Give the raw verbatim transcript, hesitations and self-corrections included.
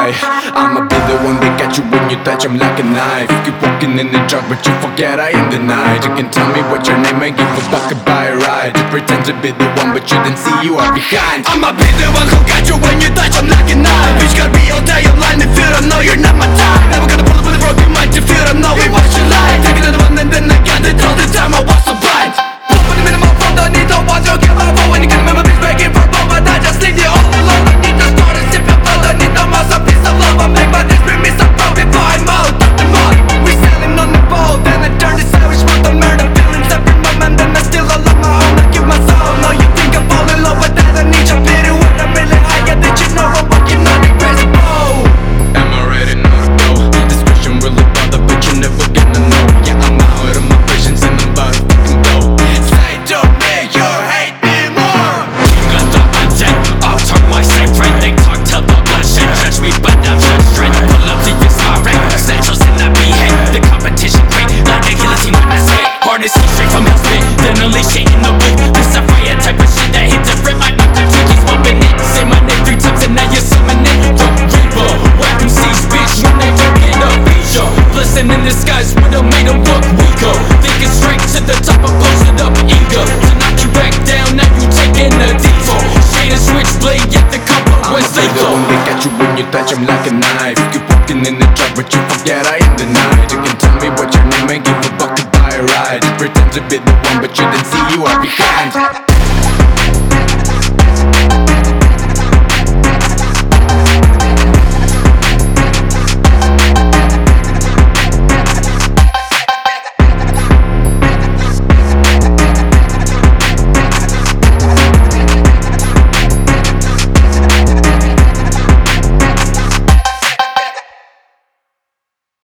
lie. I'ma be the one that got you when you touch, I'm like a knife. You keep walking in the dark but you forget I am the night. You can tell me what your name, I give a fuck about a ride. You pretend to be the one but you didn't see you are behind. I'ma be the one who got you when you touch, I'm like a knife. Bitch gotta be all day online if you don't know you're not my type. Never gonna pull up with a broken mind if you don't know it, what you like. Take it to the one and then I got it all the time, I was so blind. Pop in the minimum phone, don't need no watch, don't get my phone. When you get a member, bitch begging for more, but I just leave you all alone. Don't need no store to sip your blood, don't need no mouse, a piece of love. I make my this bring me some pro before I'm out of the mud. We sailing on the boat, then I turn to savage mode. The murder feelings up in my man, then I still all on my own. I give my soul, no you think I fall in love with that, I need your pity when I'm really higher. Did you know I'm walking on the crazy boat? Am I ready now to go? This question really bother, but you never gonna know. Yeah, I'm out of my patience and I'm about to fucking go. Say to me you hate me more. You got the undead, I'll turn my same friend. They talk till the bloodshed, judge me but I'm just straight. Pull up to your star rank, essentials in that behead. The competition great, like a guillotine when I say hardest hit straight from hell spit, then unleash it in the whip. This a fire type of shit that hit different. My knock the keep bumping it. Say my name three times and now you're summoning. Yo, Reaper, whack them C's, bitch, you never get a feature. Blessing in disguise would've made them look weaker. Thinking straight to the top, I posted up eager to knock you back down, now you taking a detour. Shade a switchblade, yet the combo was I'ma be the lethal. one that got you when you touch, I'm like a knife. You keep walking in the dark but you forget I am the night. You can tell me what your name, I give a fuck about a ride. You pretend to be the one but you didn't see you are behind.